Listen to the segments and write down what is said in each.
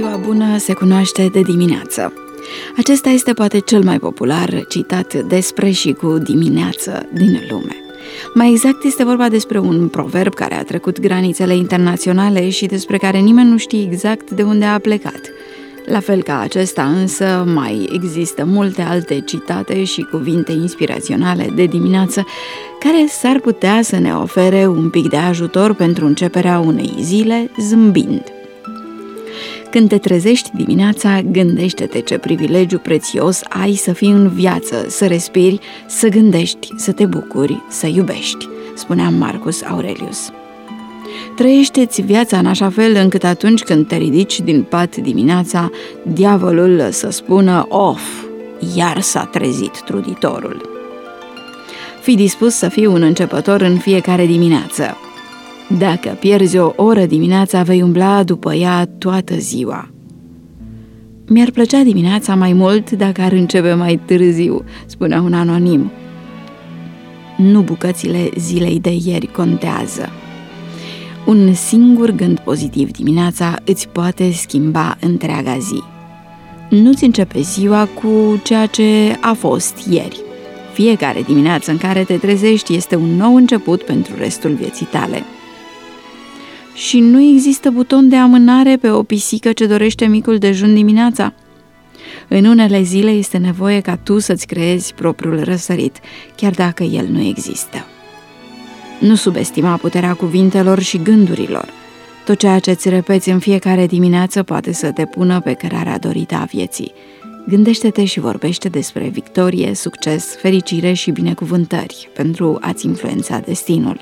Ziua bună se cunoaște de dimineață. Acesta este poate cel mai popular citat despre și cu dimineață din lume. Mai exact este vorba despre un proverb care a trecut granițele internaționale și despre care nimeni nu știe exact de unde a plecat. La fel ca acesta însă mai există multe alte citate și cuvinte inspiraționale de dimineață care s-ar putea să ne ofere un pic de ajutor pentru începerea unei zile zâmbind. Când te trezești dimineața, gândește-te ce privilegiu prețios ai să fii în viață, să respiri, să gândești, să te bucuri, să iubești, spunea Marcus Aurelius. Trăiește-ți viața în așa fel încât atunci când te ridici din pat dimineața, diavolul să spună, of, iar s-a trezit truditorul. Fii dispus să fii un începător în fiecare dimineață. Dacă pierzi o oră dimineața, vei umbla după ea toată ziua. Mi-ar plăcea dimineața mai mult dacă ar începe mai târziu, spunea un anonim. Nu bucățile zilei de ieri contează. Un singur gând pozitiv dimineața îți poate schimba întreaga zi. Nu-ți începe ziua cu ceea ce a fost ieri. Fiecare dimineață în care te trezești este un nou început pentru restul vieții tale. Și nu există buton de amânare pe o pisică ce dorește micul dejun dimineața. În unele zile este nevoie ca tu să-ți creezi propriul răsărit, chiar dacă el nu există. Nu subestima puterea cuvintelor și gândurilor. Tot ceea ce îți repeți în fiecare dimineață poate să te pună pe cărarea dorită a vieții. Gândește-te și vorbește despre victorie, succes, fericire și binecuvântări pentru a-ți influența destinul.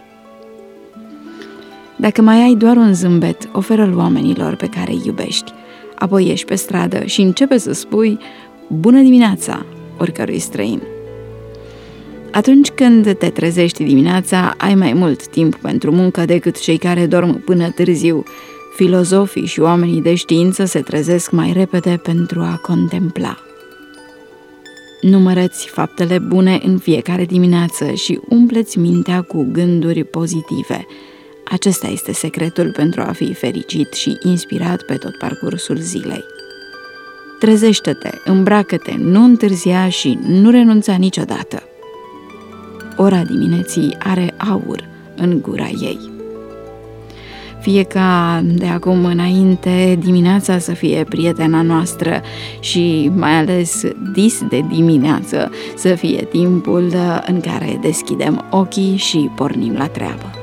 Dacă mai ai doar un zâmbet, oferă-l oamenilor pe care îi iubești. Apoi ieși pe stradă și începe să spui bună dimineața oricărui străin. Atunci când te trezești dimineața, ai mai mult timp pentru muncă decât cei care dorm până târziu. Filozofii și oamenii de știință se trezesc mai repede pentru a contempla. Numără-ți faptele bune în fiecare dimineață și umple-ți mintea cu gânduri pozitive. Acesta este secretul pentru a fi fericit și inspirat pe tot parcursul zilei. Trezește-te, îmbracă-te, nu întârzia și nu renunța niciodată. Ora dimineții are aur în gura ei. Fie ca de acum înainte dimineața să fie prietena noastră și mai ales dis de dimineață să fie timpul în care deschidem ochii și pornim la treabă.